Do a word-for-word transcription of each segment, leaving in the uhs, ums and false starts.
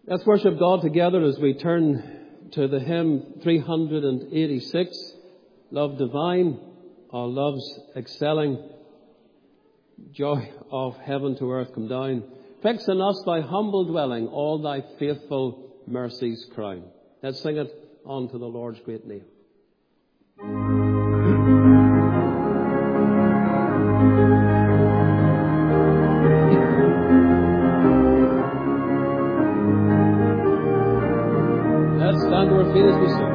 Let's worship God together as we turn to the hymn three hundred eighty-six, Love Divine, Our Love's Excelling, Joy of Heaven to Earth Come Down. Fix in us thy humble dwelling, all thy faithful mercies crown. Let's sing it unto the Lord's great name. Let's stand to our feet as we sing.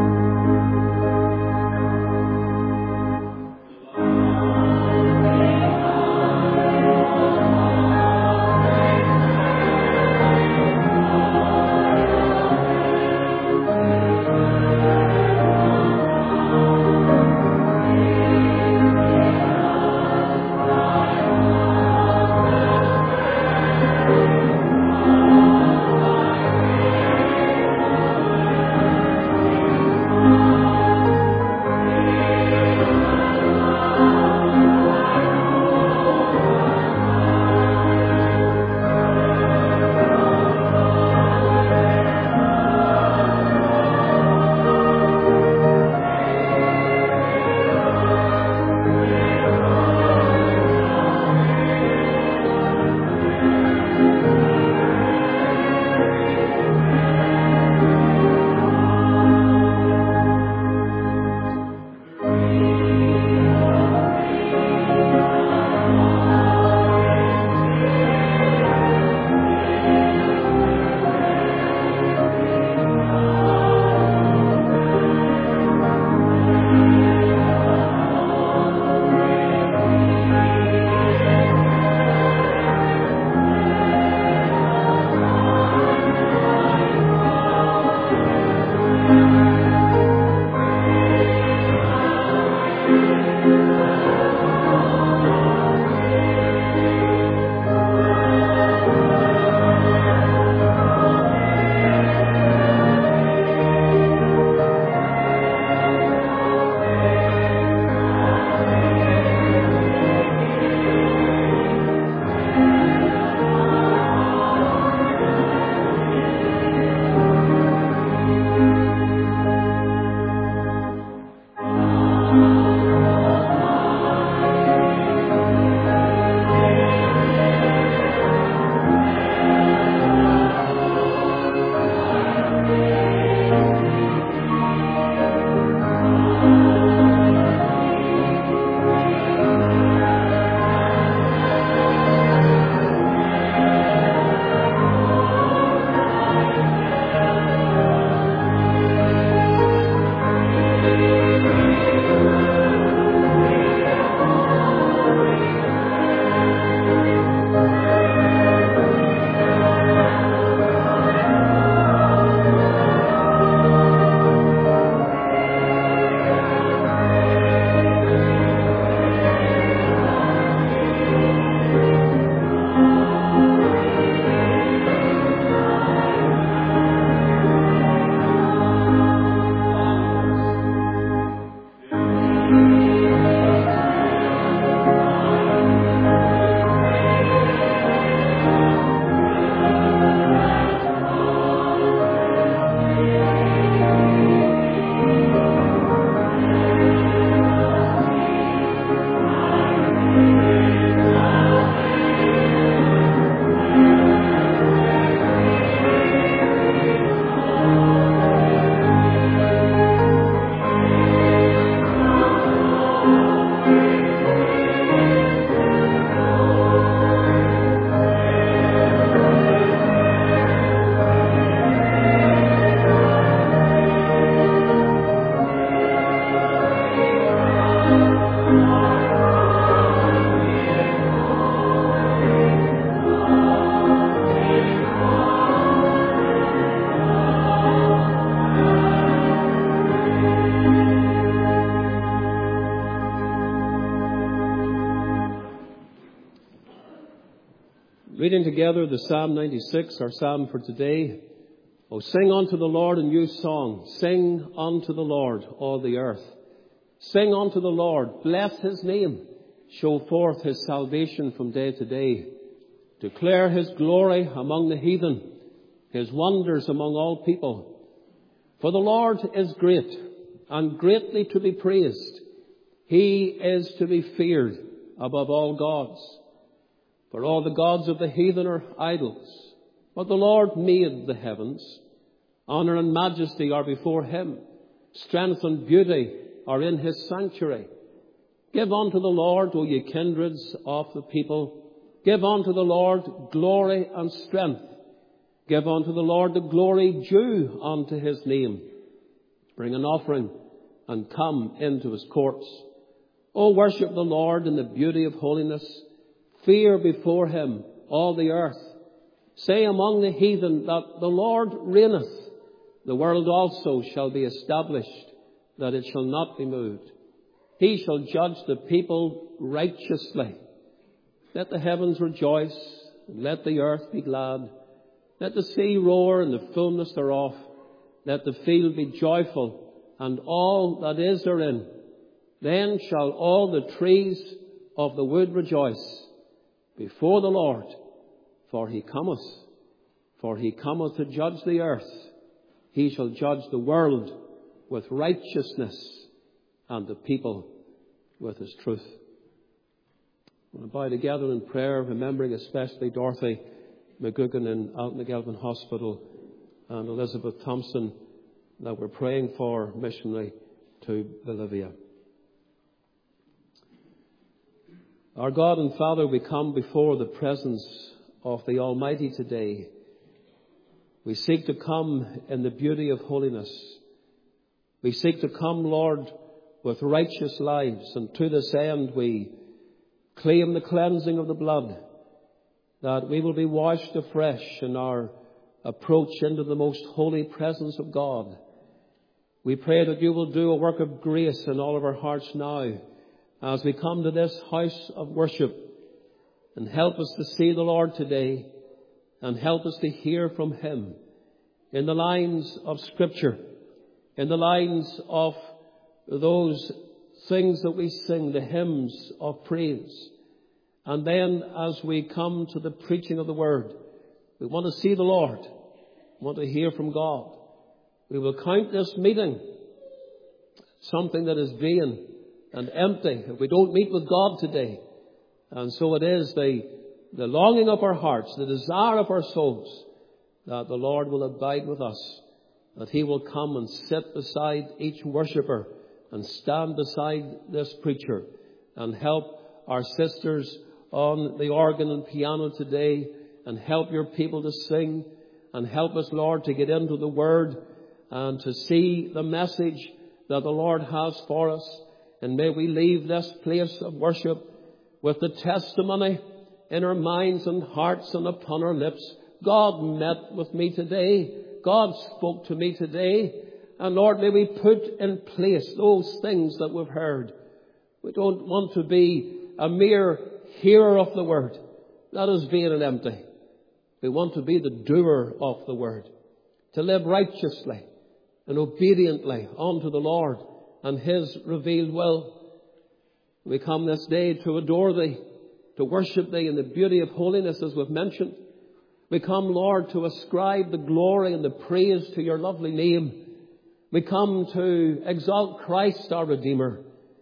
Reading together the Psalm ninety-six, our psalm for today. Oh, sing unto the Lord a new song. Sing unto the Lord, all the earth. Sing unto the Lord, bless his name. Show forth his salvation from day to day. Declare his glory among the heathen, his wonders among all people. For the Lord is great and greatly to be praised. He is to be feared above all gods. For all the gods of the heathen are idols, but the Lord made the heavens. Honour and majesty are before him. Strength and beauty are in his sanctuary. Give unto the Lord, O ye kindreds of the people. Give unto the Lord glory and strength. Give unto the Lord the glory due unto his name. Bring an offering and come into his courts. O worship the Lord in the beauty of holiness. Fear before him all the earth. Say among the heathen that the Lord reigneth. The world also shall be established, that it shall not be moved. He shall judge the people righteously. Let the heavens rejoice, and let the earth be glad. Let the sea roar and the fullness thereof. Let the field be joyful, and all that is therein. Then shall all the trees of the wood rejoice before the Lord, for he cometh, for he cometh to judge the earth. He shall judge the world with righteousness and the people with his truth. We'll bow together in prayer, remembering especially Dorothy McGugan in Altnagelvin Hospital and Elizabeth Thompson that we're praying for missionary to Bolivia. Our God and Father, we come before the presence of the Almighty today. We seek to come in the beauty of holiness. We seek to come, Lord, with righteous lives, and to this end we claim the cleansing of the blood, that we will be washed afresh in our approach into the most holy presence of God. We pray that you will do a work of grace in all of our hearts now as we come to this house of worship, and help us to see the Lord today, and help us to hear from him in the lines of Scripture, in the lines of those things that we sing, the hymns of praise. And then as we come to the preaching of the Word, we want to see the Lord, we want to hear from God. We will count this meeting something that is vain and empty if we don't meet with God today. And so it is the, the longing of our hearts, the desire of our souls, that the Lord will abide with us, that he will come and sit beside each worshipper and stand beside this preacher and help our sisters on the organ and piano today, and help your people to sing, and help us, Lord, to get into the Word and to see the message that the Lord has for us. And may we leave this place of worship with the testimony in our minds and hearts and upon our lips. God met with me today. God spoke to me today. And Lord, may we put in place those things that we've heard. We don't want to be a mere hearer of the Word. That is vain and empty. We want to be the doer of the Word, to live righteously and obediently unto the Lord and his revealed will. We come this day to adore thee, to worship thee in the beauty of holiness, as we've mentioned. We come, Lord, to ascribe the glory and the praise to your lovely name. We come to exalt Christ our Redeemer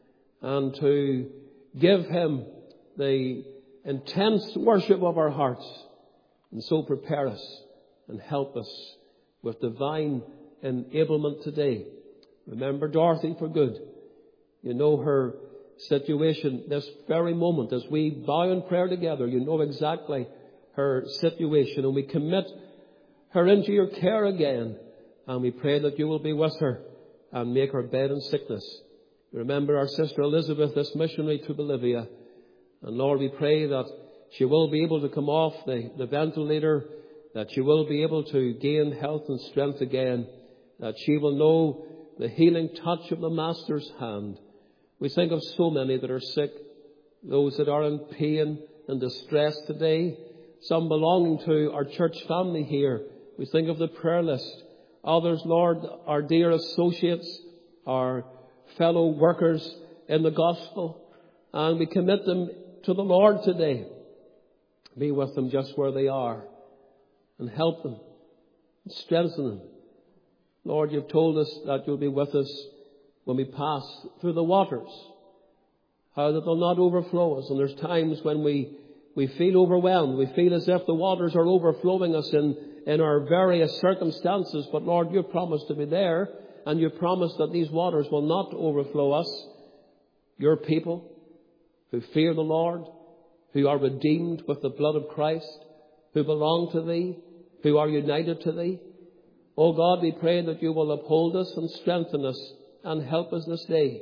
and to give him the intense worship of our hearts, and so prepare us and help us with divine enablement today. Remember Dorothy for good. You know her situation this very moment. As we bow in prayer together, you know exactly her situation, and we commit her into your care again, and we pray that you will be with her and make her bed in sickness. Remember our sister Elizabeth, this missionary to Bolivia, and Lord, we pray that she will be able to come off the, the ventilator, that she will be able to gain health and strength again, that she will know the healing touch of the Master's hand. We think of so many that are sick, those that are in pain and distress today, some belonging to our church family here. We think of the prayer list. Others, Lord, our dear associates, our fellow workers in the gospel, and we commit them to the Lord today. Be with them just where they are and help them Strengthen them. Lord, you've told us that you'll be with us when we pass through the waters. How that they'll not overflow us. And there's times when we, we feel overwhelmed. We feel as if the waters are overflowing us in, in our various circumstances. But Lord, you've promised to be there. And you've promised that these waters will not overflow us. Your people who fear the Lord, who are redeemed with the blood of Christ, who belong to thee, who are united to thee. Oh God, we pray that you will uphold us and strengthen us and help us this day.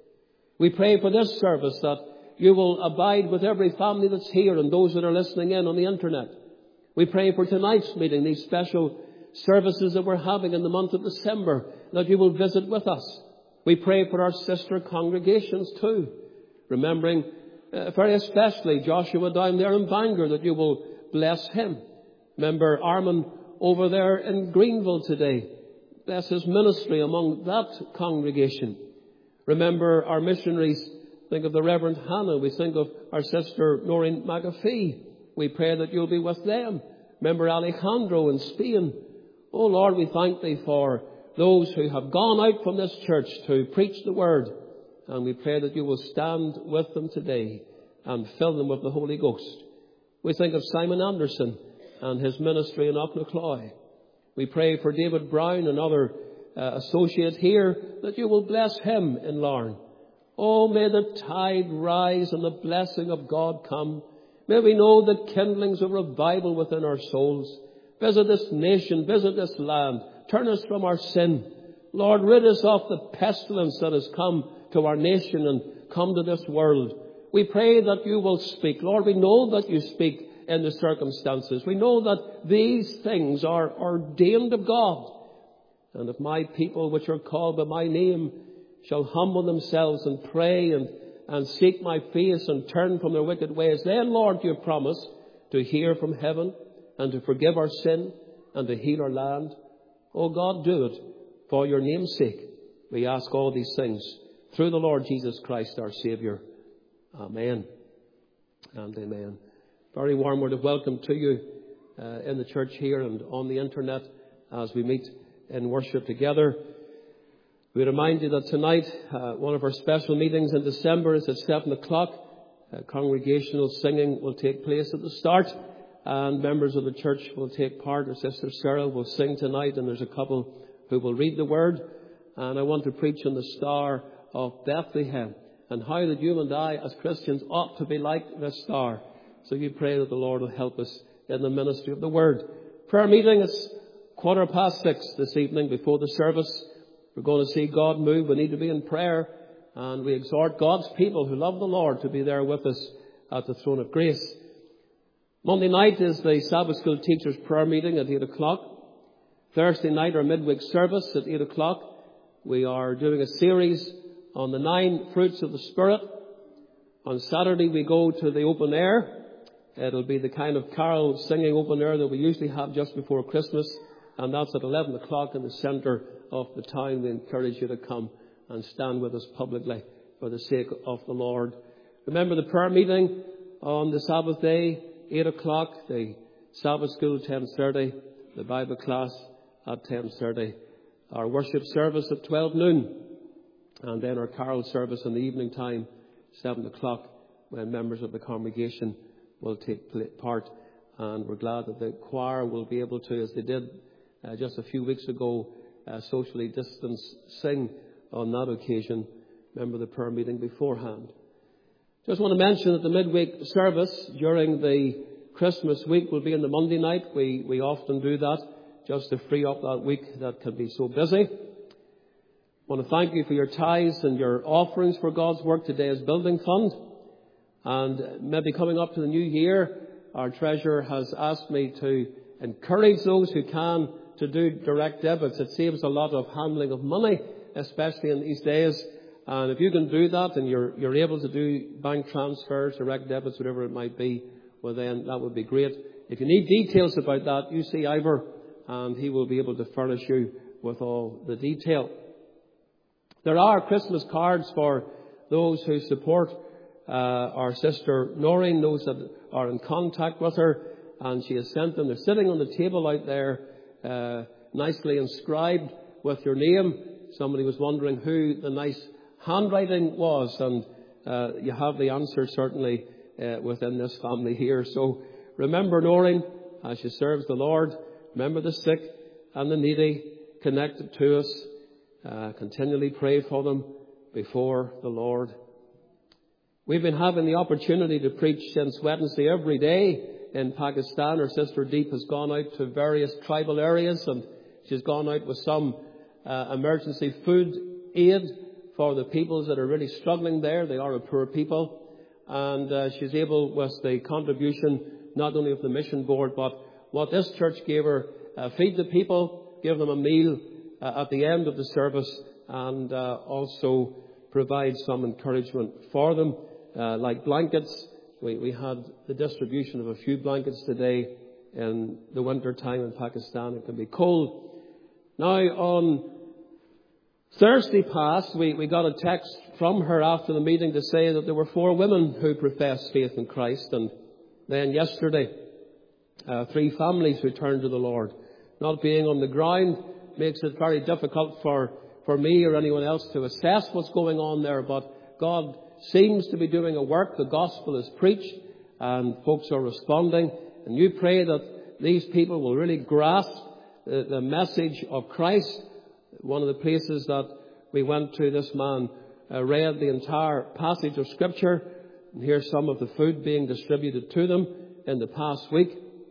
We pray for this service that you will abide with every family that's here and those that are listening in on the internet. We pray for tonight's meeting, these special services that we're having in the month of December, that you will visit with us. We pray for our sister congregations too, remembering uh, very especially Joshua down there in Bangor, that you will bless him. Remember Armin over there in Greenville today. Bless his ministry among that congregation. Remember our missionaries. Think of the Reverend Hannah. We think of our sister Noreen McAfee. We pray that you'll be with them. Remember Alejandro in Spain. Oh Lord, we thank thee for those who have gone out from this church to preach the word. And we pray that you will stand with them today and fill them with the Holy Ghost. We think of Simon Anderson and his ministry in Auchnacloy. We pray for David Brown, another uh, associate here, that you will bless him in Larne. Oh, may the tide rise and the blessing of God come. May we know the kindlings of revival within our souls. Visit this nation, visit this land. Turn us from our sin. Lord, rid us of the pestilence that has come to our nation and come to this world. We pray that you will speak. Lord, we know that you speak in the circumstances. We know that these things are ordained of God. And if my people which are called by my name shall humble themselves and pray and, and seek my face and turn from their wicked ways, then, Lord, you promise to hear from heaven and to forgive our sin and to heal our land. Oh God, do it for your name's sake. We ask all these things through the Lord Jesus Christ, our Saviour. Amen and amen. Very warm word of welcome to you uh, in the church here and on the internet as we meet in worship together. We remind you that tonight uh, one of our special meetings in December is at seven o'clock. Uh, congregational singing will take place at the start, and members of the church will take part. Our sister Sarah will sing tonight, and there's a couple who will read the word. And I want to preach on the star of Bethlehem and how that you and I as Christians ought to be like this star. So you pray that the Lord will help us in the ministry of the word. Prayer meeting is quarter past six this evening before the service. We're going to see God move. We need to be in prayer. And we exhort God's people who love the Lord to be there with us at the throne of grace. Monday night is the Sabbath School Teachers Prayer Meeting at eight o'clock. Thursday night, our midweek service at eight o'clock. We are doing a series on the nine fruits of the Spirit. On Saturday, we go to the open air. It'll be the kind of carol singing open air that we usually have just before Christmas. And that's at eleven o'clock in the centre of the town. We encourage you to come and stand with us publicly for the sake of the Lord. Remember the prayer meeting on the Sabbath day, eight o'clock. The Sabbath school, ten thirty. The Bible class at ten thirty. Our worship service at twelve noon. And then our carol service in the evening time, seven o'clock, when members of the congregation will take part. And we're glad that the choir will be able to, as they did uh, just a few weeks ago, uh, socially distance sing on that occasion. Remember the prayer meeting beforehand. Just want to mention that the midweek service during the Christmas week will be on the Monday night. We, we often do that just to free up that week that can be so busy. I want to thank you for your tithes and your offerings for God's work today as Building Fund. And maybe coming up to the new year, our treasurer has asked me to encourage those who can to do direct debits. It saves a lot of handling of money, especially in these days. And if you can do that and you're, you're able to do bank transfers, direct debits, whatever it might be, well then that would be great. If you need details about that, you see Ivor and he will be able to furnish you with all the detail. There are Christmas cards for those who support uh, our sister Noreen, those that are in contact with her, and she has sent them. They're sitting on the table out there uh, nicely inscribed with your name. Somebody was wondering who the nice handwriting was, and uh, you have the answer certainly uh, within this family here. So remember Noreen as she serves the Lord. Remember the sick and the needy connected to us. Uh, continually pray for them before the Lord. We've been having the opportunity to preach since Wednesday every day in Pakistan. Our sister Deep has gone out to various tribal areas, and she's gone out with some uh, emergency food aid for the peoples that are really struggling there. They are a poor people. And uh, she's able, with the contribution not only of the mission board, but what this church gave her, uh, feed the people, give them a meal uh, at the end of the service, and uh, also provide some encouragement for them, uh, like blankets. We, we had the distribution of a few blankets today. In the winter time in Pakistan, it can be cold. Now, on Thursday past, we, we got a text from her after the meeting to say that there were four women who professed faith in Christ. And then yesterday, uh, three families who turned to the Lord. Not being on the ground makes it very difficult for, for me or anyone else to assess what's going on there. But God seems to be doing a work. The gospel is preached and folks are responding. And you pray that these people will really grasp the, the message of Christ. One of the places that we went to, this man uh, read the entire passage of Scripture, and here's some of the food being distributed to them in the past week.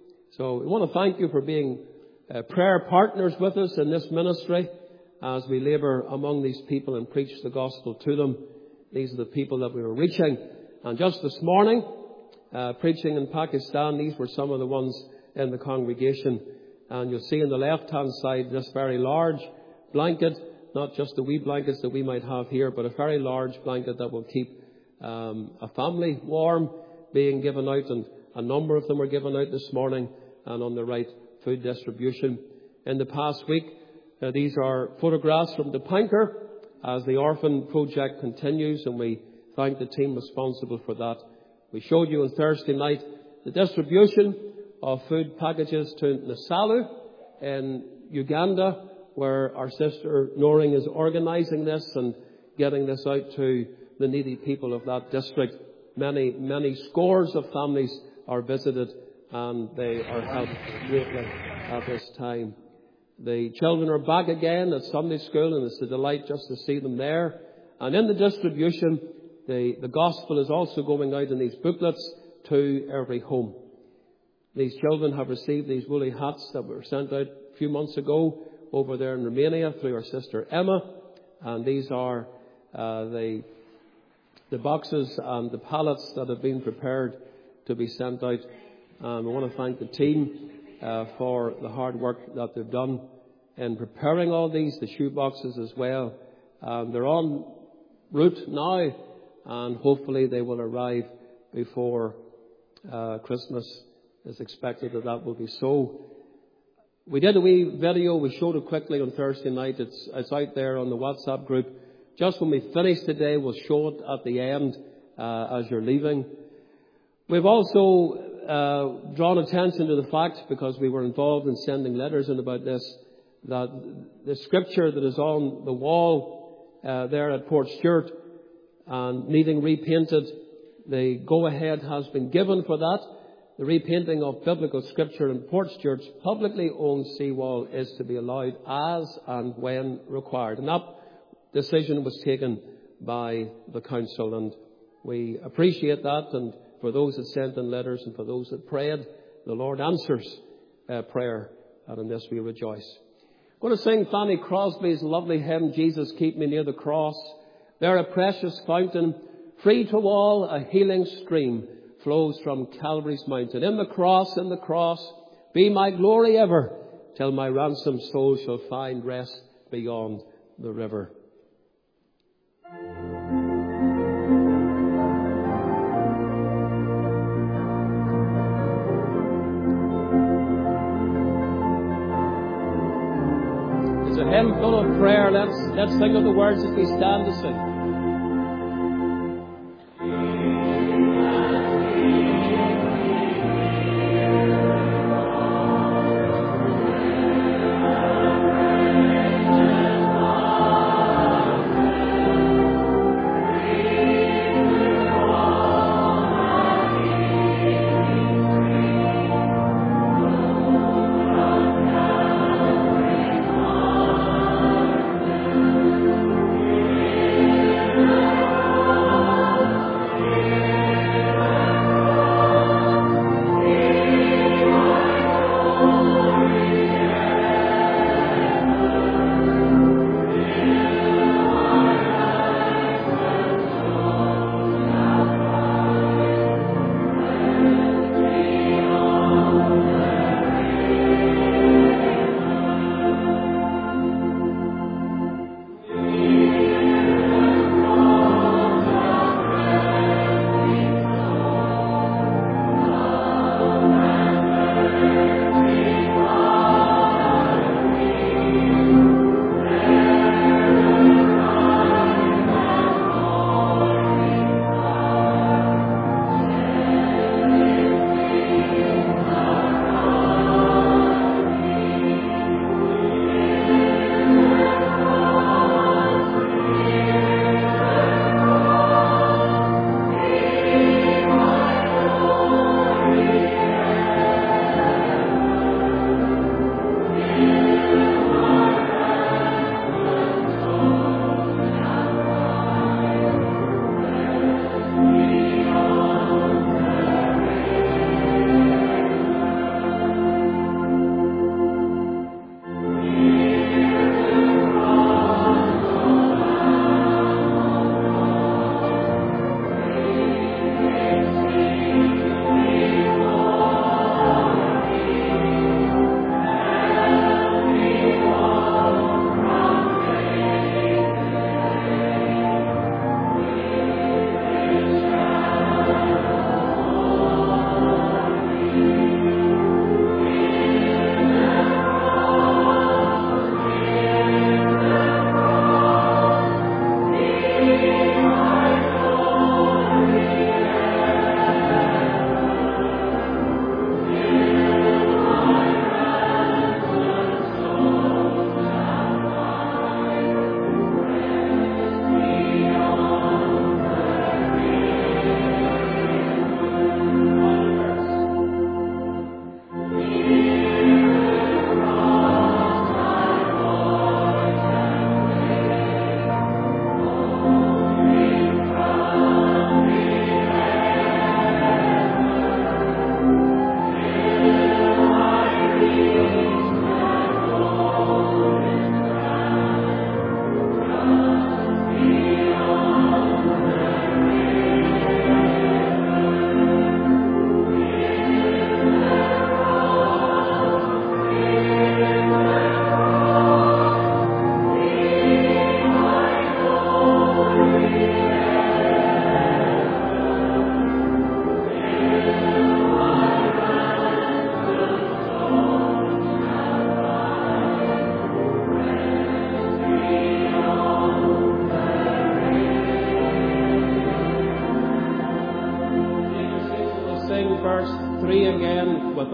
So we want to thank you for being uh, prayer partners with us in this ministry as we labour among these people and preach the gospel to them. These are the people that we were reaching. And just this morning, uh, preaching in Pakistan, these were some of the ones in the congregation. And you'll see on the left-hand side this very large blanket, not just the wee blankets that we might have here, but a very large blanket that will keep um, a family warm, being given out, and a number of them were given out this morning, and on the right, food distribution. In the past week, uh, these are photographs from the Panker as the orphan project continues, and we thank the team responsible for that. We showed you on Thursday night the distribution of food packages to Nasalu in Uganda, where our sister Noreen is organising this and getting this out to the needy people of that district. Many, many scores of families are visited, and they are helped greatly at this time. The children are back again at Sunday school, and it's a delight just to see them there. And in the distribution, the, the gospel is also going out in these booklets to every home. These children have received these woolly hats that were sent out a few months ago over there in Romania through our sister Emma. And these are uh, the, the boxes and the pallets that have been prepared to be sent out. And we want to thank the team uh, for the hard work that they've done in preparing all these, the shoe boxes as well. Um, they're en route now, and hopefully they will arrive before uh, Christmas is expected that that will be so. We did a wee video. We showed it quickly on Thursday night. It's, it's out there on the WhatsApp group. Just when we finish today, we'll show it at the end uh, as you're leaving. We've also uh, drawn attention to the fact, because we were involved in sending letters in about this, that the scripture that is on the wall uh, there at Port Stewart and needing repainted, the go-ahead has been given for that. The repainting of biblical scripture in Port Stewart's publicly owned seawall is to be allowed as and when required. And that decision was taken by the council, and we appreciate that. And for those that sent in letters and for those that prayed, the Lord answers uh, prayer, and in this we rejoice. I'm going to sing Fanny Crosby's lovely hymn, Jesus Keep Me Near the Cross. There a precious fountain, free to all, a healing stream, flows from Calvary's mountain. In the cross, in the cross, be my glory ever, till my ransomed soul shall find rest beyond the river. It's a hymn full of prayer. Let's, let's sing of the words as we stand to sing.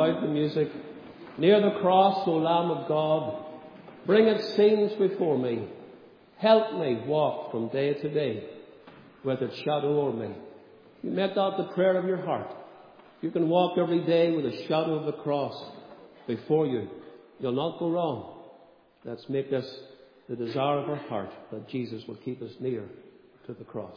without the music. Near the cross, O Lamb of God, bring its scenes before me. Help me walk from day to day with its shadow over me. You make that the prayer of your heart. You can walk every day with a shadow of the cross before you. You'll not go wrong. Let's make this the desire of our heart, that Jesus will keep us near to the cross.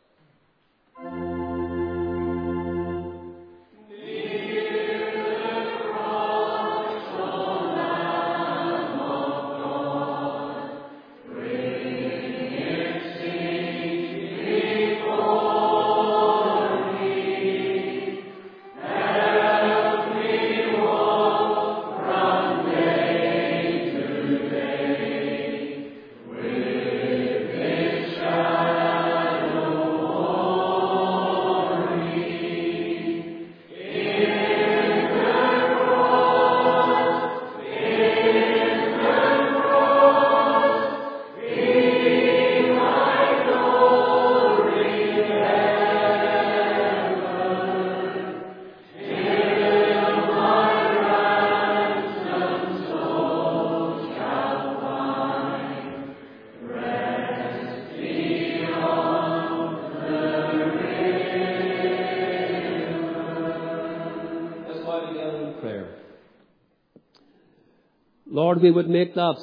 Lord, we would make that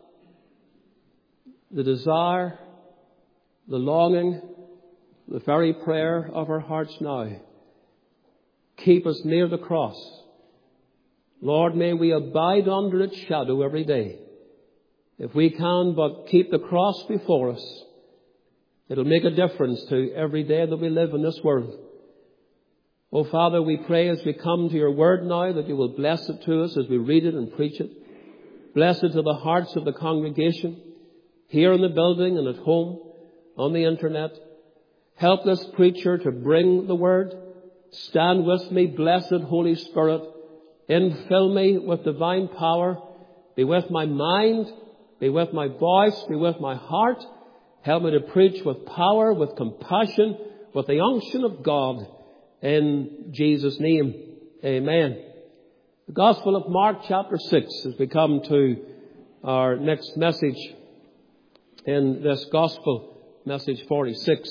the desire, the longing, the very prayer of our hearts now. Keep us near the cross. Lord, may we abide under its shadow every day. If we can but keep the cross before us, it'll make a difference to every day that we live in this world. Oh, Father, we pray as we come to your word now that you will bless it to us as we read it and preach it. Bless it to the hearts of the congregation, here in the building and at home, on the internet. Help this preacher to bring the word. Stand with me, blessed Holy Spirit. Infill me with divine power. Be with my mind, be with my voice, be with my heart. Help me to preach with power, with compassion, with the unction of God. In Jesus' name, amen. The Gospel of Mark chapter six as we come to our next message in this Gospel, message forty-six.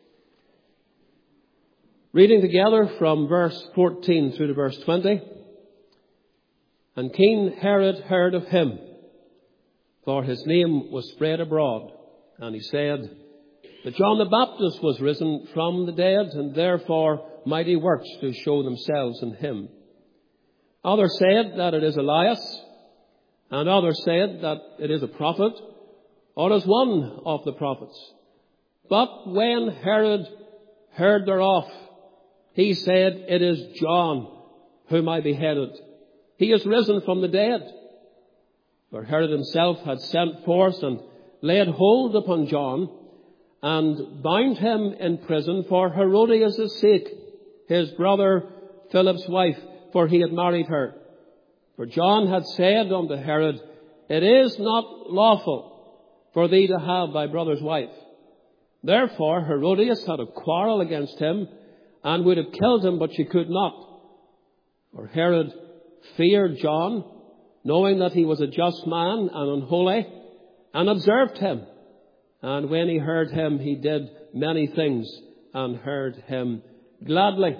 Reading together from verse fourteen through to verse twenty. And King Herod heard of him, for his name was spread abroad. And he said that John the Baptist was risen from the dead, and therefore mighty works do show themselves in him. Others said that it is Elias, and others said that it is a prophet, or is one of the prophets. But when Herod heard thereof, he said, it is John whom I beheaded. He is risen from the dead. For Herod himself had sent forth and laid hold upon John, and bound him in prison for Herodias' sake, his brother Philip's wife, for he had married her. For John had said unto Herod, it is not lawful for thee to have thy brother's wife. Therefore Herodias had a quarrel against him, and would have killed him, but she could not. For Herod feared John, knowing that he was a just man and unholy, and observed him. And when he heard him, he did many things, and heard him gladly.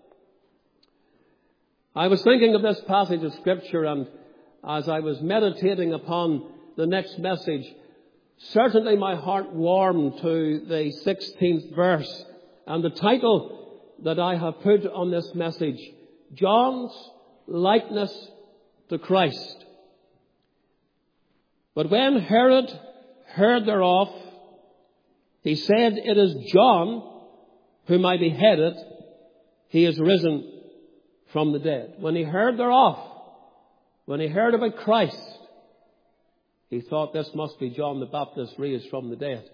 I was thinking of this passage of Scripture, and as I was meditating upon the next message, certainly my heart warmed to the sixteenth verse, and the title that I have put on this message, John's Likeness to Christ. But when Herod heard thereof, he said, it is John whom I beheaded. He is risen from the dead. When he heard thereof, when he heard about Christ, he thought this must be John the Baptist raised from the dead.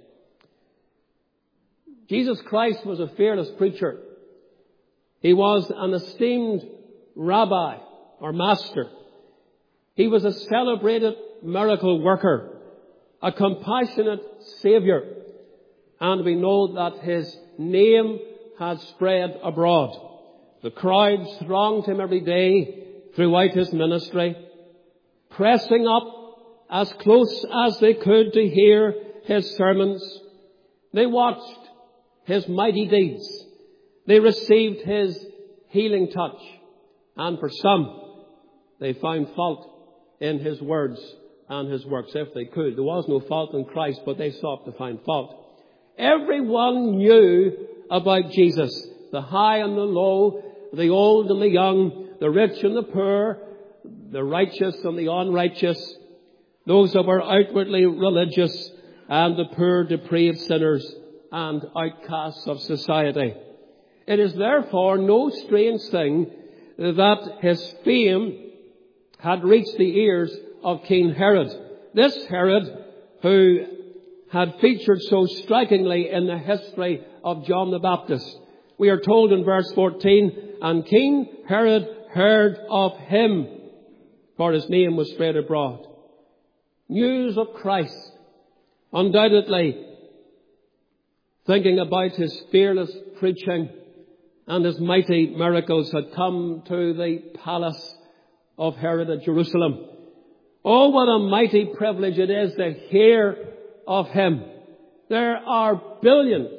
Jesus Christ was a fearless preacher. He was an esteemed rabbi or master. He was a celebrated miracle worker, a compassionate Savior. And we know that his name had spread abroad. The crowds thronged him every day throughout his ministry, pressing up as close as they could to hear his sermons. They watched his mighty deeds. They received his healing touch. And for some, they found fault in his words and his works, if they could. There was no fault in Christ, but they sought to find fault. Everyone knew about Jesus. The high and the low, the old and the young, the rich and the poor, the righteous and the unrighteous, those that were outwardly religious and the poor depraved sinners and outcasts of society. It is therefore no strange thing that his fame had reached the ears of King Herod. This Herod, who had featured so strikingly in the history of John the Baptist. We are told in verse fourteen, and King Herod heard of him, for his name was spread abroad. News of Christ, undoubtedly thinking about his fearless preaching and his mighty miracles, had come to the palace of Herod at Jerusalem. Oh, what a mighty privilege it is to hear of him. There are billions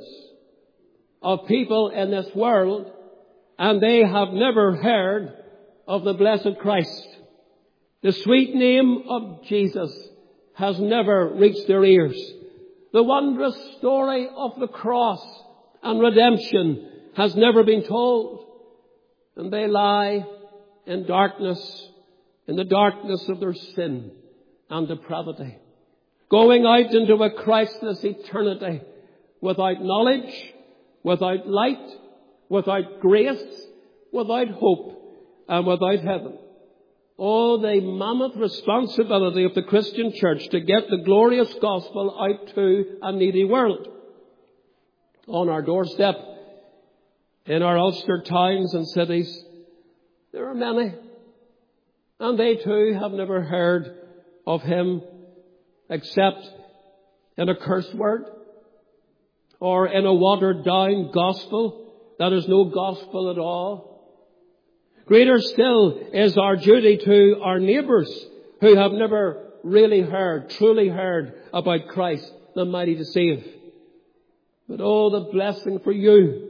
of people in this world, and they have never heard of the blessed Christ. The sweet name of Jesus has never reached their ears. The wondrous story of the cross and redemption has never been told. And they lie in darkness, in the darkness of their sin and depravity, going out into a Christless eternity without knowledge, without light, without grace, without hope, and without heaven. Oh, the mammoth responsibility of the Christian church to get the glorious gospel out to a needy world. On our doorstep, in our Ulster towns and cities, there are many, and they too have never heard of him except in a curse word or in a watered down gospel that is no gospel at all. Greater still is our duty to our neighbours who have never really heard, truly heard about Christ, the mighty to save. But oh, the blessing for you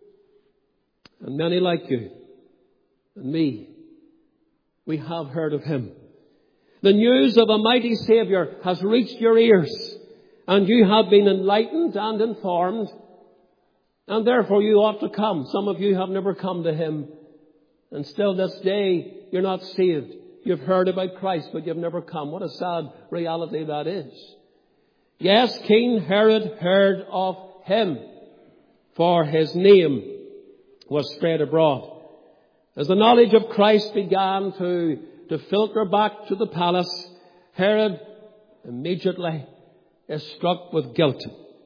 and many like you and me. We have heard of him. The news of a mighty Saviour has reached your ears, and you have been enlightened and informed, and therefore you ought to come. Some of you have never come to him, and still this day you're not saved. You've heard about Christ, but you've never come. What a sad reality that is. Yes, King Herod heard of him, for his name was spread abroad. As the knowledge of Christ began to, to filter back to the palace, Herod immediately is struck with guilt.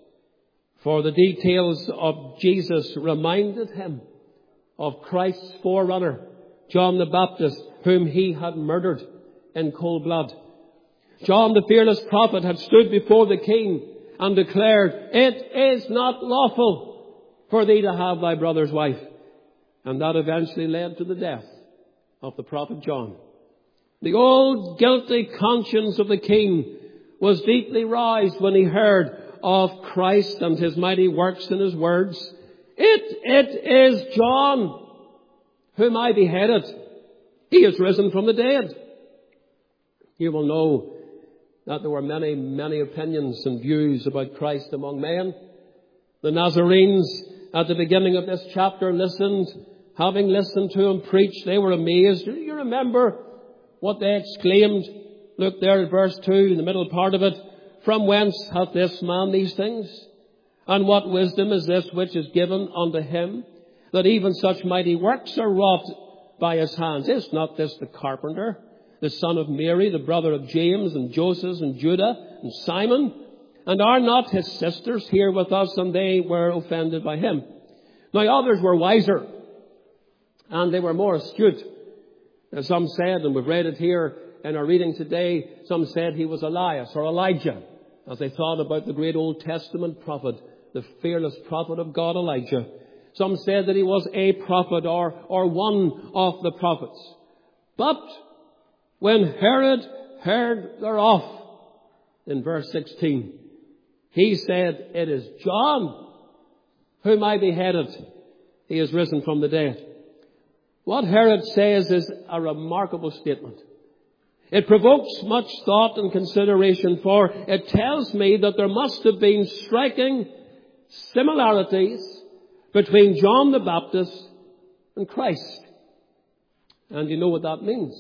For the details of Jesus reminded him of Christ's forerunner, John the Baptist, whom he had murdered in cold blood. John, the fearless prophet, had stood before the king and declared, "It is not lawful for thee to have thy brother's wife." And that eventually led to the death of the prophet John. The old guilty conscience of the king was deeply roused when he heard of Christ and his mighty works and his words. It, it is John whom I beheaded. He is risen from the dead. You will know that there were many, many opinions and views about Christ among men. The Nazarenes at the beginning of this chapter listened. Having listened to him preach, they were amazed. Do you remember what they exclaimed? Look there at verse two, in the middle part of it. From whence hath this man these things? And what wisdom is this which is given unto him, that even such mighty works are wrought by his hands? Is not this the carpenter, the son of Mary, the brother of James and Joseph and Judah and Simon? And are not his sisters here with us? And they were offended by him. Now others were wiser, and they were more astute. As some said, and we've read it here in our reading today, some said he was Elias or Elijah, as they thought about the great Old Testament prophet, the fearless prophet of God, Elijah. Some said that he was a prophet or, or one of the prophets. But when Herod heard thereof, in verse sixteen, he said, it is John whom I beheaded. He is risen from the dead. What Herod says is a remarkable statement. It provokes much thought and consideration, for it tells me that there must have been striking similarities between John the Baptist and Christ. And you know what that means.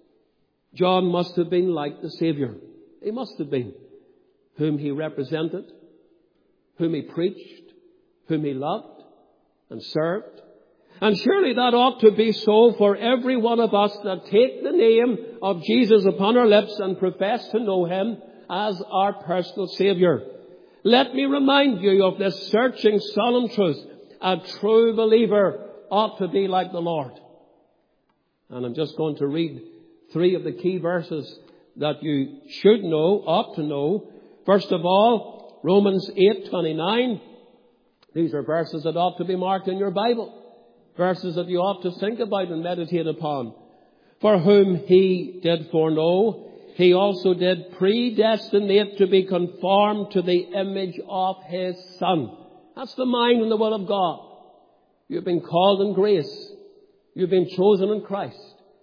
John must have been like the Savior. He must have been. Whom he represented, whom he preached, whom he loved and served. And surely that ought to be so for every one of us that take the name of Jesus upon our lips and profess to know him as our personal Savior. Let me remind you of this searching, solemn truth. A true believer ought to be like the Lord. And I'm just going to read three of the key verses that you should know, ought to know. First of all, Romans eight twenty-nine. These are verses that ought to be marked in your Bible. Verses that you ought to think about and meditate upon. For whom he did foreknow, he also did predestinate to be conformed to the image of his Son. That's the mind and the will of God. You've been called in grace. You've been chosen in Christ.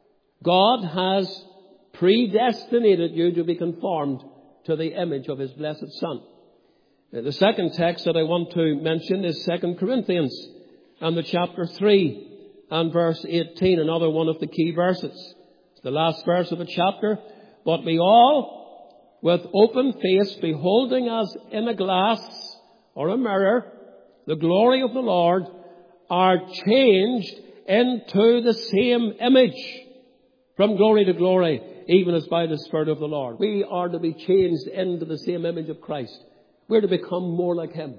God has predestinated you to be conformed to the image of his blessed Son. The second text that I want to mention is Second Corinthians and the chapter three and verse eighteen, another one of the key verses. It's the last verse of the chapter. But we all, with open face, beholding as in a glass or a mirror the glory of the Lord, are changed into the same image from glory to glory, even as by the Spirit of the Lord. We are to be changed into the same image of Christ. We're to become more like him.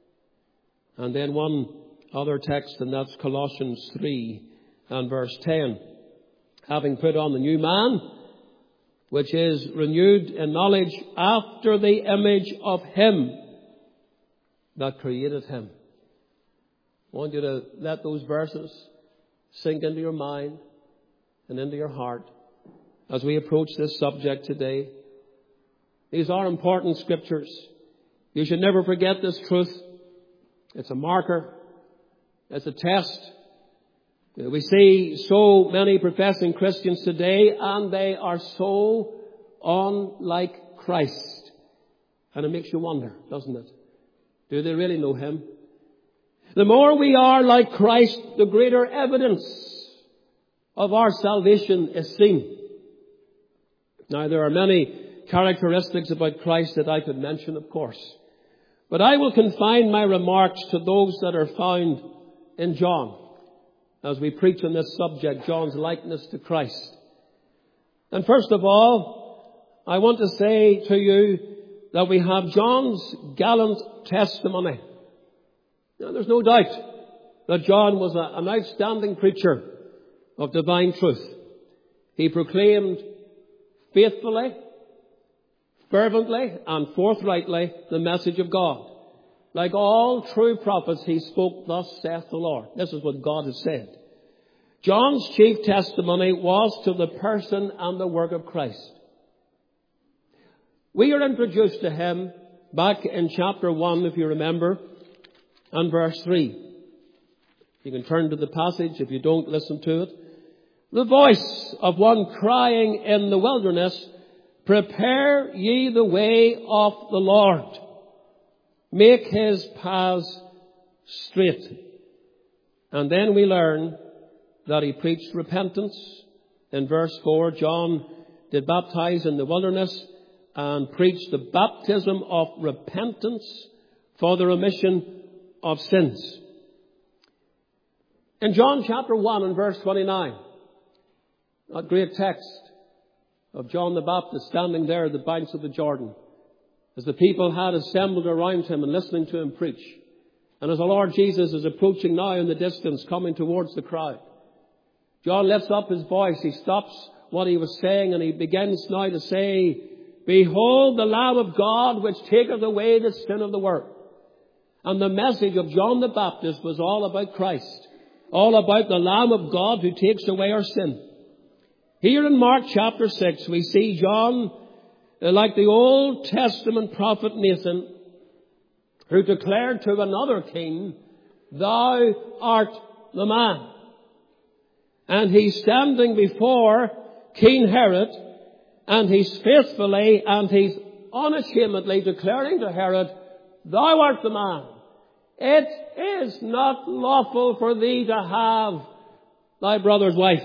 And then one other text, and that's Colossians three and verse ten. Having put on the new man, which is renewed in knowledge after the image of him that created him. I want you to let those verses sink into your mind and into your heart as we approach this subject today. These are important scriptures. You should never forget this truth. It's a marker. It's a test. We see so many professing Christians today, and they are so unlike Christ. And it makes you wonder, doesn't it? Do they really know him? The more we are like Christ, the greater evidence of our salvation is seen. Now, there are many characteristics about Christ that I could mention, of course. But I will confine my remarks to those that are found in John, as we preach on this subject, John's likeness to Christ. And first of all, I want to say to you that we have John's gallant testimony. Now, there's no doubt that John was a, an outstanding preacher of divine truth. He proclaimed faithfully, fervently, and forthrightly the message of God. Like all true prophets, he spoke, thus saith the Lord. This is what God has said. John's chief testimony was to the person and the work of Christ. We are introduced to him back in chapter one, if you remember, and verse three. You can turn to the passage if you don't listen to it. The voice of one crying in the wilderness, prepare ye the way of the Lord. Make his paths straight. And then we learn that he preached repentance. In verse four, John did baptize in the wilderness and preached the baptism of repentance for the remission of sins. In John chapter one and verse twenty-nine, that great text of John the Baptist standing there at the banks of the Jordan, as the people had assembled around him and listening to him preach. And as the Lord Jesus is approaching now in the distance, coming towards the crowd, John lifts up his voice. He stops what he was saying and he begins now to say, behold the Lamb of God which taketh away the sin of the world. And the message of John the Baptist was all about Christ. All about the Lamb of God who takes away our sin. Here in Mark chapter six, we see John, uh, like the Old Testament prophet Nathan, who declared to another king, "Thou art the man." And he's standing before King Herod, and he's faithfully and he's unashamedly declaring to Herod, "Thou art the man. It is not lawful for thee to have thy brother's wife."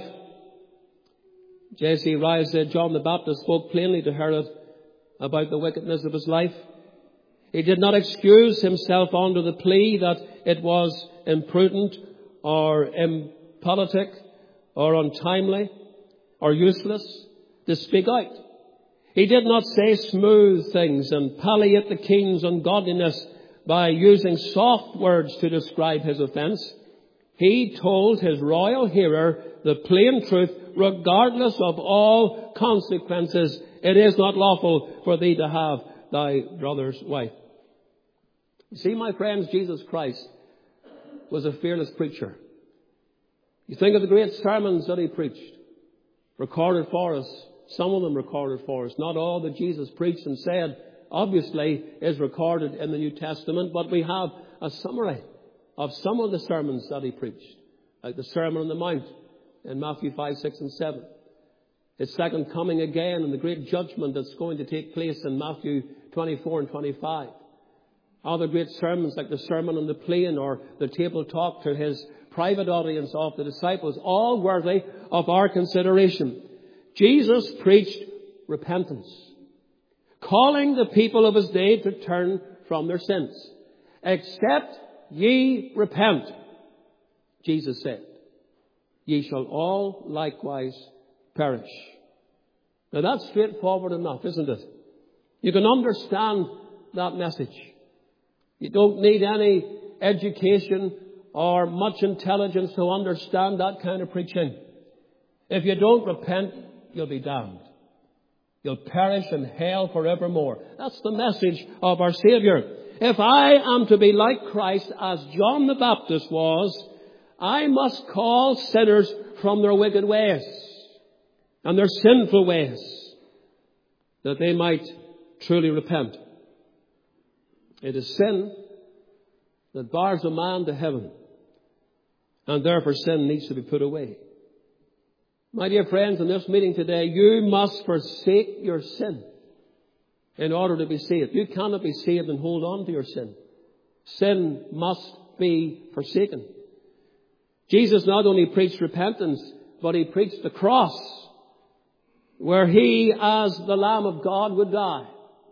J C Ryle said John the Baptist spoke plainly to Herod about the wickedness of his life. He did not excuse himself under the plea that it was imprudent or impolitic or untimely or useless to speak out. He did not say smooth things and palliate the king's ungodliness by using soft words to describe his offence. He told his royal hearer the plain truth, regardless of all consequences. It is not lawful for thee to have thy brother's wife. You see, my friends, Jesus Christ was a fearless preacher. You think of the great sermons that he preached, recorded for us, some of them recorded for us. Not all that Jesus preached and said, obviously, is recorded in the New Testament, but we have a summary of some of the sermons that he preached, like the Sermon on the Mount in Matthew five, six, and seven. His second coming again and the great judgment that's going to take place in Matthew twenty-four and twenty-five. Other great sermons like the Sermon on the Plain or the Table Talk to his private audience of the disciples, all worthy of our consideration. Jesus preached repentance, calling the people of his day to turn from their sins. "Except ye repent," Jesus said, "ye shall all likewise perish." Now that's straightforward enough, isn't it? You can understand that message. You don't need any education or much intelligence to understand that kind of preaching. If you don't repent, you'll be damned. You'll perish in hell forevermore. That's the message of our Savior. If I am to be like Christ as John the Baptist was, I must call sinners from their wicked ways and their sinful ways, that they might truly repent. It is sin that bars a man to heaven, and therefore sin needs to be put away. My dear friends, in this meeting today, you must forsake your sin in order to be saved. You cannot be saved and hold on to your sin. Sin must be forsaken. Jesus not only preached repentance, but he preached the cross, where he, as the Lamb of God, would die.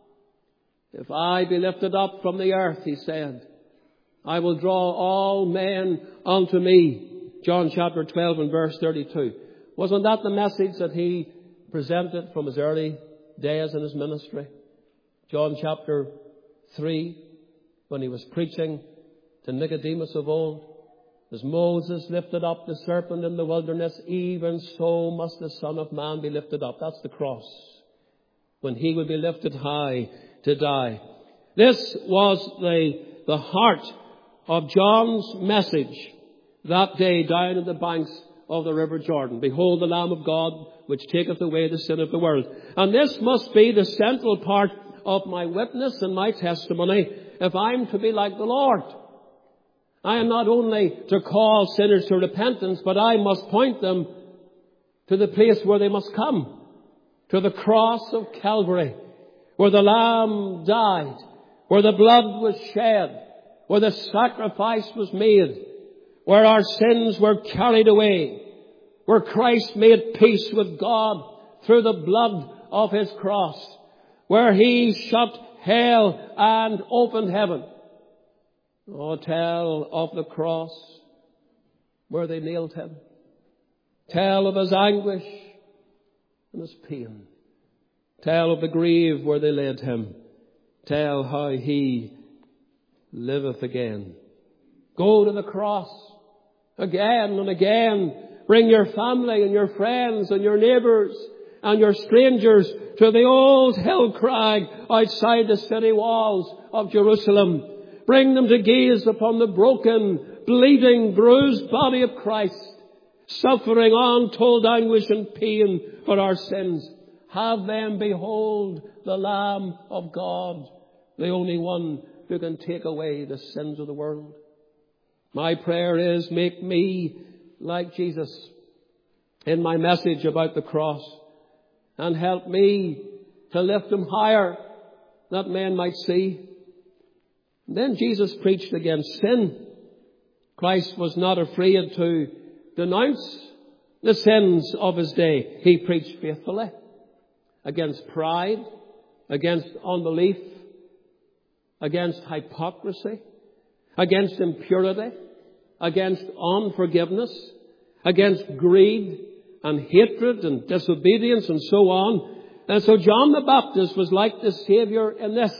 "If I be lifted up from the earth," he said, "I will draw all men unto me." John chapter twelve and verse thirty-two. Wasn't that the message that he presented from his early days in his ministry? John chapter three, when he was preaching to Nicodemus of old, "As Moses lifted up the serpent in the wilderness, even so must the Son of Man be lifted up." That's the cross, when he would be lifted high to die. This was the, the heart of John's message that day down at the banks of the River Jordan. "Behold the Lamb of God, which taketh away the sin of the world." And this must be the central part of my witness and my testimony if I'm to be like the Lord. I am not only to call sinners to repentance, but I must point them to the place where they must come, to the cross of Calvary, where the Lamb died, where the blood was shed, where the sacrifice was made, where our sins were carried away, where Christ made peace with God through the blood of his cross, where he shut hell and opened heaven. Oh, tell of the cross where they nailed him. Tell of his anguish and his pain. Tell of the grave where they laid him. Tell how he liveth again. Go to the cross again and again. Bring your family and your friends and your neighbours and your strangers to the old hill crag outside the city walls of Jerusalem. Bring them to gaze upon the broken, bleeding, bruised body of Christ, suffering untold anguish and pain for our sins. Have them behold the Lamb of God, the only one who can take away the sins of the world. My prayer is, make me like Jesus in my message about the cross, and help me to lift him higher that men might see. And then Jesus preached against sin. Christ was not afraid to denounce the sins of his day. He preached faithfully against pride, against unbelief, against hypocrisy, against impurity, against unforgiveness, against greed and hatred and disobedience and so on. And so John the Baptist was like the Saviour in this.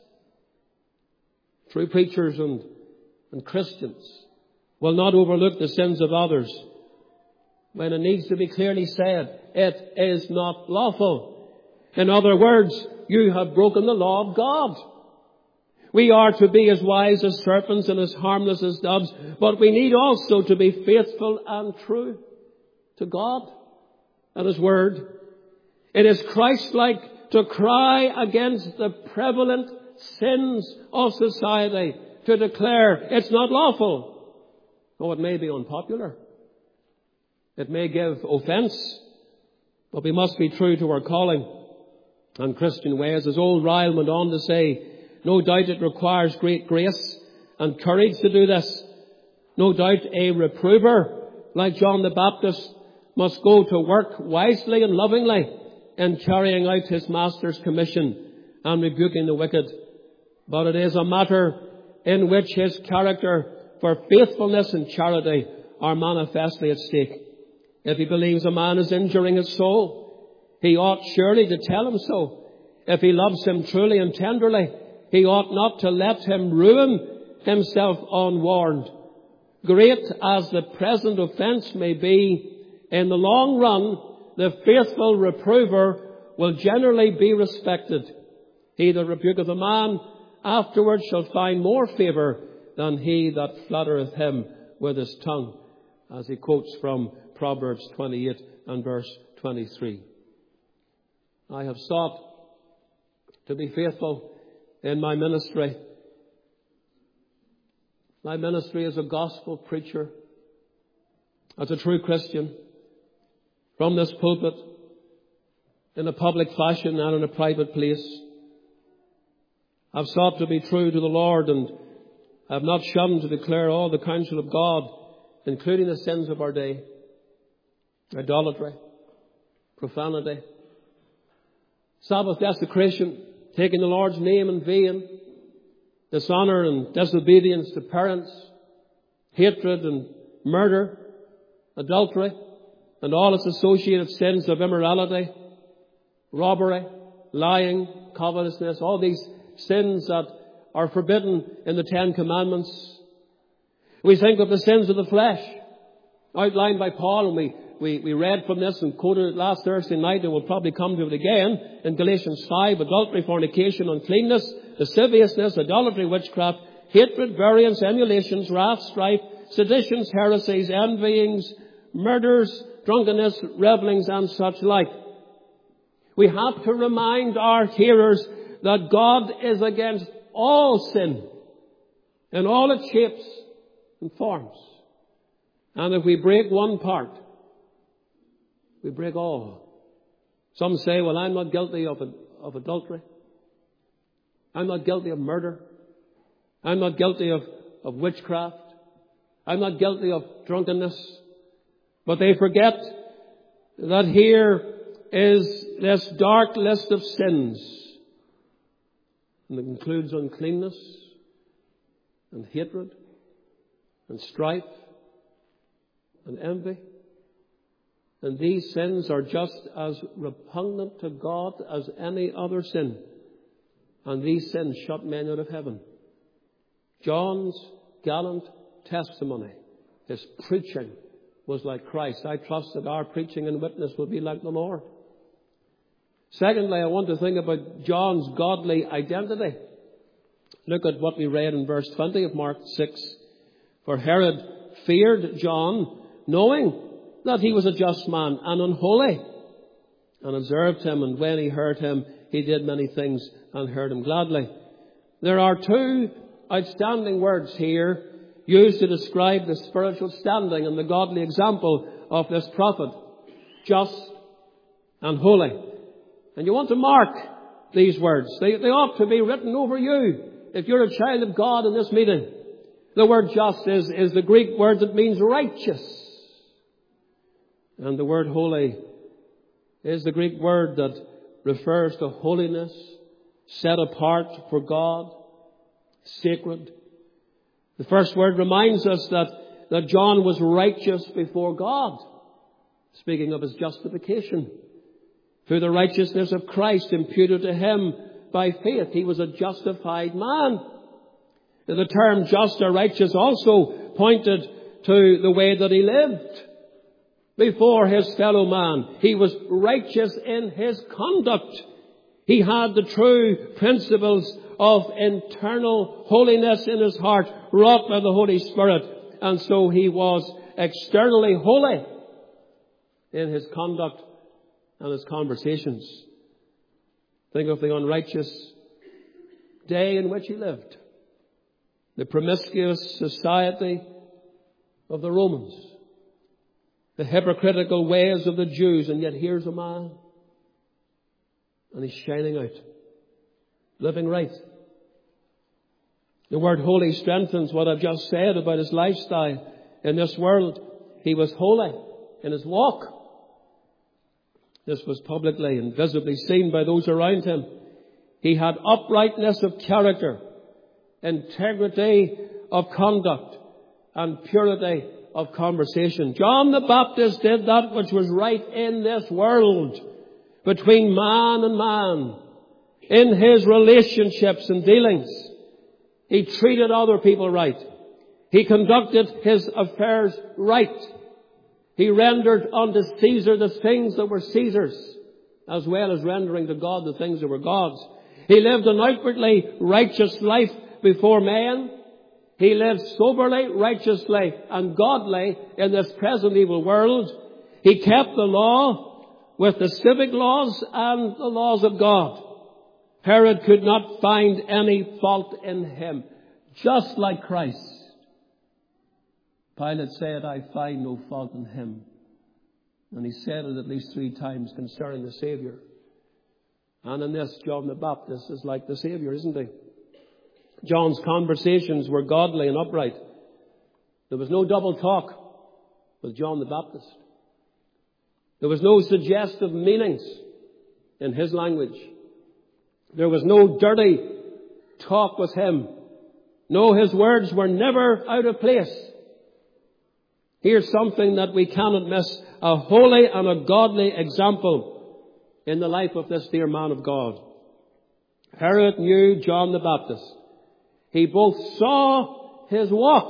True preachers and, and Christians will not overlook the sins of others when it needs to be clearly said, it is not lawful. In other words, you have broken the law of God. We are to be as wise as serpents and as harmless as doves, but we need also to be faithful and true to God and his word. It is Christ-like to cry against the prevalent sins of society, to declare it's not lawful. Oh, it may be unpopular. It may give offence, but we must be true to our calling and Christian ways. As old Ryle went on to say, no doubt it requires great grace and courage to do this. No doubt a reprover like John the Baptist must go to work wisely and lovingly in carrying out his master's commission and rebuking the wicked. But it is a matter in which his character for faithfulness and charity are manifestly at stake. If he believes a man is injuring his soul, he ought surely to tell him so. If he loves him truly and tenderly, he ought not to let him ruin himself unwarned. Great as the present offence may be, in the long run, the faithful reprover will generally be respected. He that rebuketh a man afterwards shall find more favour than he that flattereth him with his tongue, as he quotes from Proverbs twenty-eight and verse twenty-three. I have sought to be faithful in my ministry. My ministry as a gospel preacher, as a true Christian, from this pulpit, in a public fashion and in a private place. I've sought to be true to the Lord, and I've not shunned to declare all the counsel of God, including the sins of our day: idolatry, profanity, Sabbath desecration, taking the Lord's name in vain, dishonour and disobedience to parents, hatred and murder, adultery, and all its associated sins of immorality, robbery, lying, covetousness, all these sins that are forbidden in the Ten Commandments. We think of the sins of the flesh, outlined by Paul, and we, we, we read from this and quoted it last Thursday night, and we'll probably come to it again in Galatians five: adultery, fornication, uncleanness, lasciviousness, idolatry, witchcraft, hatred, variance, emulations, wrath, strife, seditions, heresies, envyings, murders, drunkenness, revellings, and such like. We have to remind our hearers that God is against all sin in all its shapes and forms. And if we break one part, we break all. Some say, well, I'm not guilty of, of adultery. I'm not guilty of murder. I'm not guilty of, of witchcraft. I'm not guilty of drunkenness. But they forget that here is this dark list of sins. And it includes uncleanness and hatred and strife and envy. And these sins are just as repugnant to God as any other sin. And these sins shut men out of heaven. John's gallant testimony, his preaching, was like Christ. I trust that our preaching and witness will be like the Lord. Secondly, I want to think about John's godly identity. Look at what we read in verse twenty of Mark six. For Herod feared John, knowing that he was a just man and unholy, and observed him, and when he heard him, he did many things and heard him gladly. There are two outstanding words here used to describe the spiritual standing and the godly example of this prophet: just and holy. And you want to mark these words. They, they ought to be written over you if you're a child of God in this meeting. The word just is, is the Greek word that means righteous. And the word holy is the Greek word that refers to holiness, set apart for God, sacred. The first word reminds us that, that John was righteous before God, speaking of his justification. Through the righteousness of Christ imputed to him by faith, he was a justified man. The term just or righteous also pointed to the way that he lived before his fellow man. He was righteous in his conduct. He had the true principles of internal holiness in his heart, wrought by the Holy Spirit. And so he was externally holy in his conduct and his conversations. Think of the unrighteous day in which he lived. The promiscuous society of the Romans. The hypocritical ways of the Jews. And yet here's a man, and he's shining out, living right. The word holy strengthens what I've just said about his lifestyle in this world. He was holy in his walk. This was publicly and visibly seen by those around him. He had uprightness of character, integrity of conduct, and purity of conversation. John the Baptist did that which was right in this world, between man and man, in his relationships and dealings. He treated other people right. He conducted his affairs right. He rendered unto Caesar the things that were Caesar's, as well as rendering to God the things that were God's. He lived an outwardly righteous life before men. He lived soberly, righteously, and godly in this present evil world. He kept the law with the civic laws and the laws of God. Herod could not find any fault in him, just like Christ. Pilate said, I find no fault in him. And he said it at least three times concerning the Savior. And in this, John the Baptist is like the Savior, isn't he? John's conversations were godly and upright. There was no double talk with John the Baptist. There was no suggestive meanings in his language. There was no dirty talk with him. No, his words were never out of place. Here's something that we cannot miss: a holy and a godly example in the life of this dear man of God. Herod knew John the Baptist. He both saw his walk,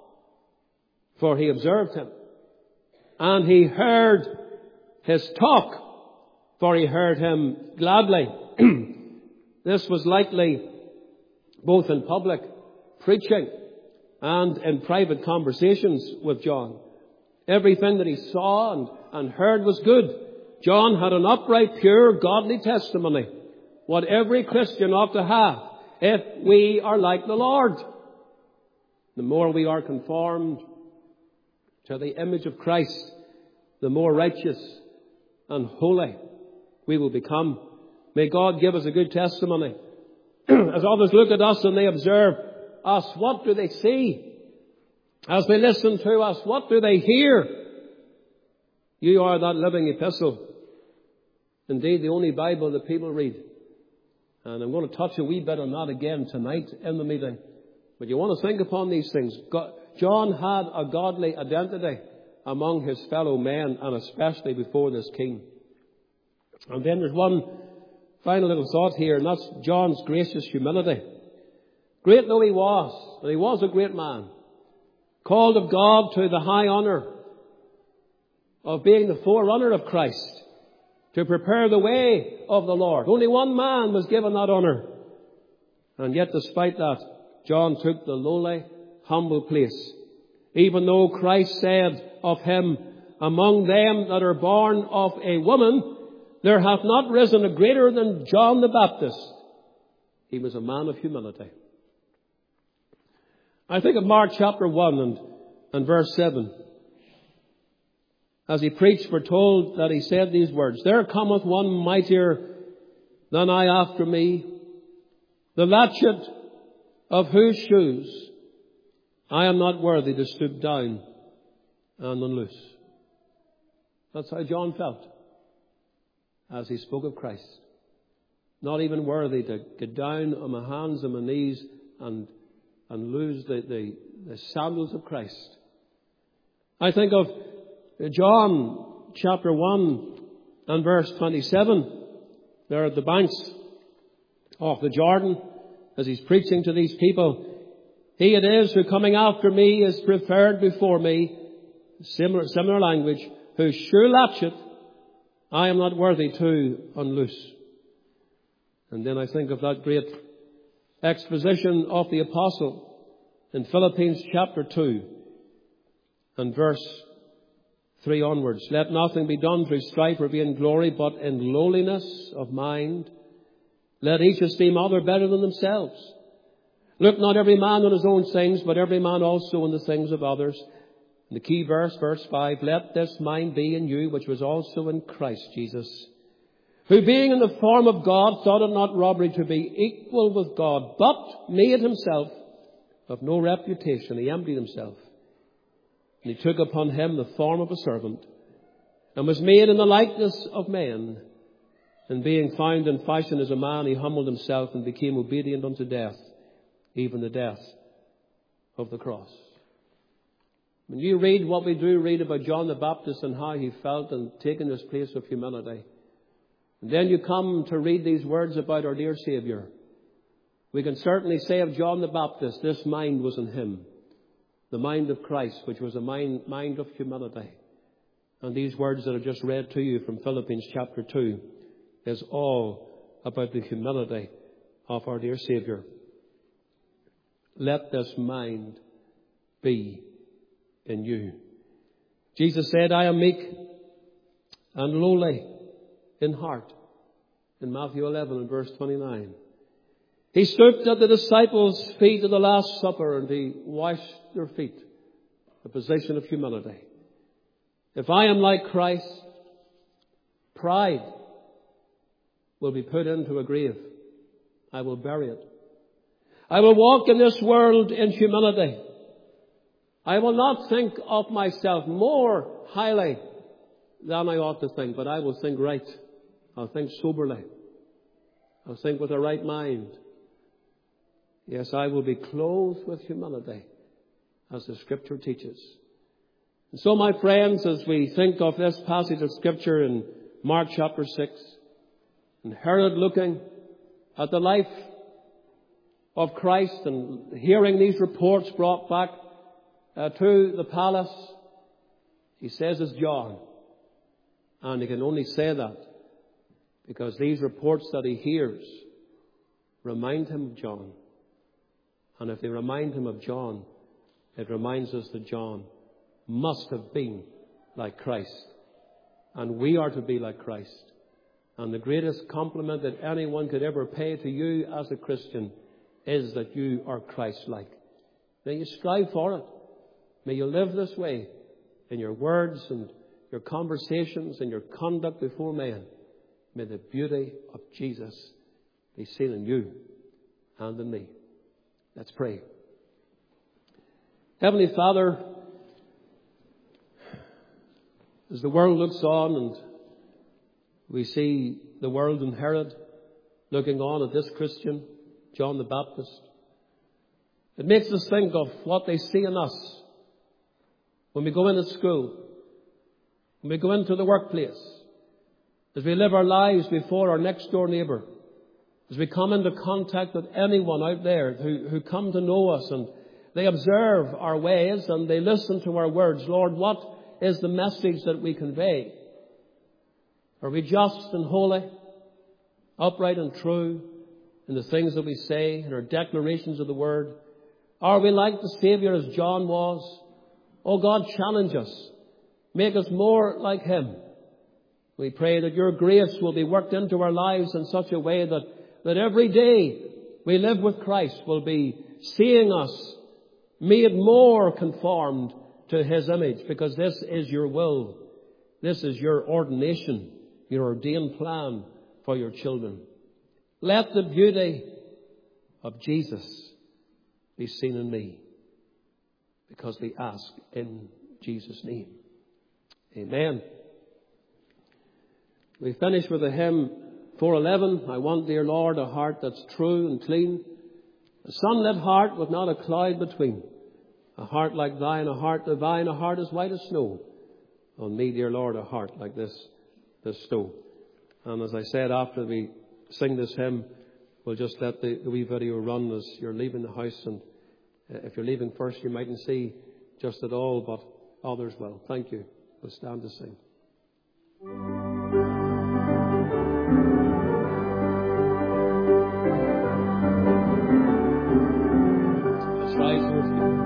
for he observed him, and he heard his talk, for he heard him gladly. This was likely both in public preaching and in private conversations with John. Everything that he saw and, and heard was good. John had an upright, pure, godly testimony, what every Christian ought to have if we are like the Lord. The more we are conformed to the image of Christ, the more righteous and holy we will become. May God give us a good testimony. As others look at us and they observe us, what do they see? As they listen to us, what do they hear? You are that living epistle. Indeed, the only Bible that people read. And I'm going to touch a wee bit on that again tonight in the meeting. But you want to think upon these things. God, John had a godly identity among his fellow men, and especially before this king. And then there's one final little thought here, and that's John's gracious humility. Great though he was, and he was a great man, called of God to the high honour of being the forerunner of Christ, to prepare the way of the Lord. Only one man was given that honour. And yet despite that, John took the lowly, humble place. Even though Christ said of him among them that are born of a woman, there hath not risen a greater than John the Baptist. He was a man of humility. I think of Mark chapter one and, and verse seven. As he preached, we're told that he said these words, There cometh one mightier than I after me, the latchet of whose shoes I am not worthy to stoop down and unloose. That's how John felt as he spoke of Christ. Not even worthy to get down on my hands and my knees and, and lose the, the, the sandals of Christ. I think of John chapter one and verse twenty-seven. There at the banks of the Jordan, as he's preaching to these people, He it is who coming after me is preferred before me, similar, similar language, whose shoe latchet I am not worthy to unloose. And then I think of that great exposition of the apostle in Philippians chapter two and verse three onwards. Let nothing be done through strife or vain glory, but in lowliness of mind. Let each esteem other better than themselves. Look not every man on his own things, but every man also on the things of others. And the key verse, verse five, Let this mind be in you, which was also in Christ Jesus, who being in the form of God, thought it not robbery to be equal with God, but made himself of no reputation. He emptied himself. And he took upon him the form of a servant, and was made in the likeness of men. And being found in fashion as a man, he humbled himself and became obedient unto death, even the death of the cross. When you read what we do read about John the Baptist and how he felt and taken this place of humility, and then you come to read these words about our dear Saviour, we can certainly say of John the Baptist, this mind was in him. The mind of Christ, which was a mind, mind of humility. And these words that I just read to you from Philippians chapter two is all about the humility of our dear Saviour. Let this mind be in you. Jesus said, I am meek and lowly in heart. In Matthew eleven and verse twenty-nine. He stooped at the disciples' feet at the Last Supper and he washed their feet. A position of humility. If I am like Christ, pride will be put into a grave. I will bury it. I will walk in this world in humility. I will not think of myself more highly than I ought to think, but I will think right. I'll think soberly. I'll think with a right mind. Yes, I will be clothed with humility, as the Scripture teaches. And so, my friends, as we think of this passage of Scripture in Mark chapter six, and Herod looking at the life of Christ and hearing these reports brought back uh, to the palace, he says it's John. And he can only say that because these reports that he hears remind him of John. And if they remind him of John, it reminds us that John must have been like Christ. And we are to be like Christ. And the greatest compliment that anyone could ever pay to you as a Christian is that you are Christ-like. May you strive for it. May you live this way in your words and your conversations and your conduct before men. May the beauty of Jesus be seen in you and in me. Let's pray. Heavenly Father, as the world looks on and we see the world and Herod looking on at this Christian, John the Baptist, it makes us think of what they see in us when we go into school, when we go into the workplace, as we live our lives before our next door neighbour, as we come into contact with anyone out there who, who come to know us and they observe our ways and they listen to our words. Lord, what is the message that we convey? Are we just and holy, upright and true in the things that we say, in our declarations of the word? Are we like the Saviour as John was? Oh God, challenge us. Make us more like Him. We pray that your grace will be worked into our lives in such a way that, that every day we live with Christ will be seeing us made more conformed to His image, because this is your will. This is your ordination, your ordained plan for your children. Let the beauty of Jesus be seen in me, because we ask in Jesus' name. Amen. We finish with the hymn four eleven. I want, dear Lord, a heart that's true and clean, a sunlit heart with not a cloud between, a heart like thine, a heart divine, a heart as white as snow. On me, dear Lord, a heart like this, this stone. And as I said, after we sing this hymn, we'll just let the, the wee video run as you're leaving the house. And uh, if you're leaving first, you mightn't see just at all, but others will. Thank you. We'll stand to sing. Let's rise to our feet.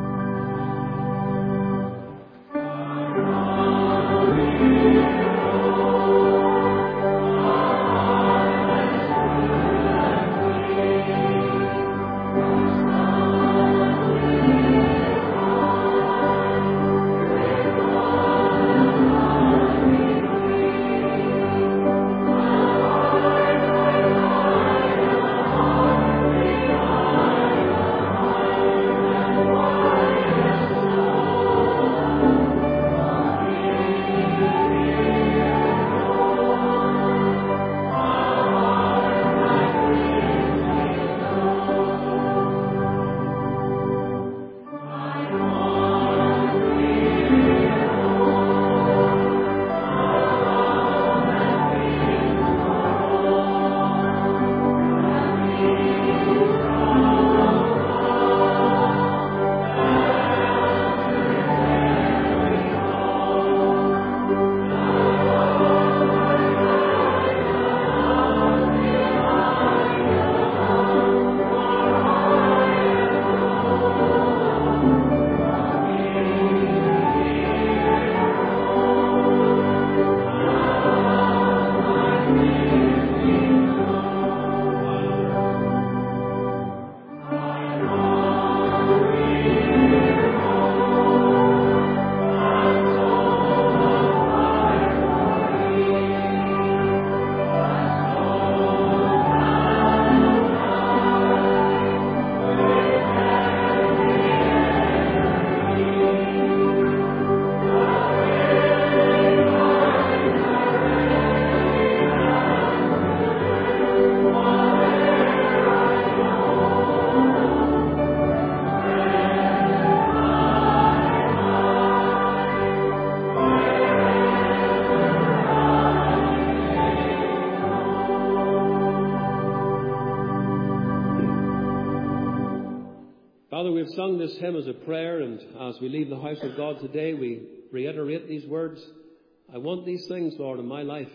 Father, we've sung this hymn as a prayer, and as we leave the house of God today, we reiterate these words. I want these things, Lord, in my life.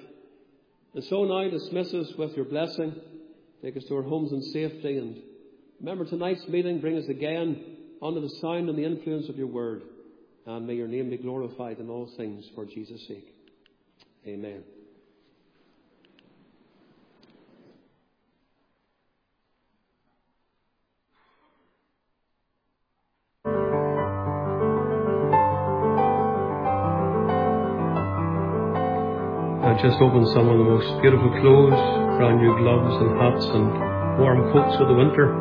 And so now dismiss us with your blessing. Take us to our homes in safety. And remember tonight's meeting. Bring us again under the sound and the influence of your word. And may your name be glorified in all things for Jesus' sake. Amen. I just opened some of the most beautiful clothes, brand new gloves and hats and warm coats for the winter.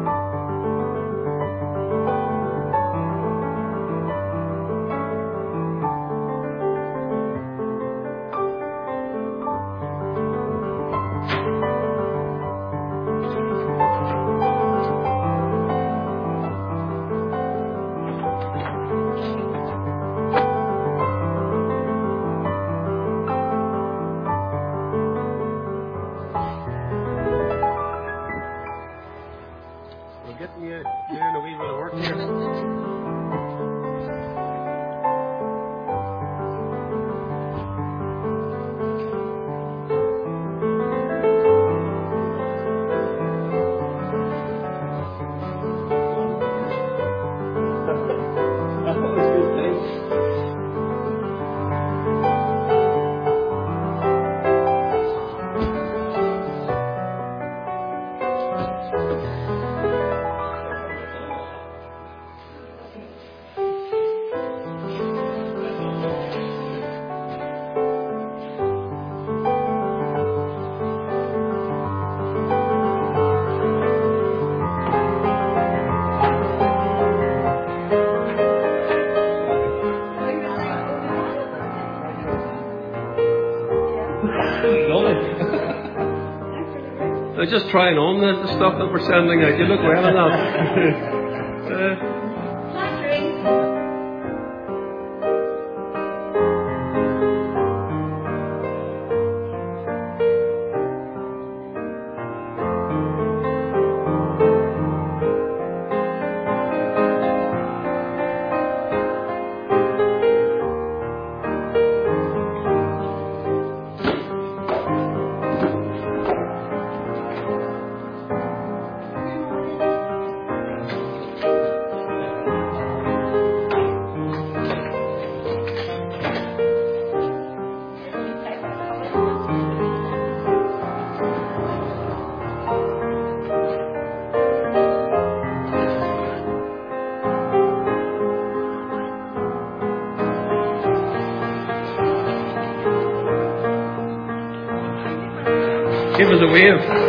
They're just trying on the, the stuff that we're sending out. You look well enough. uh, Give us a wave.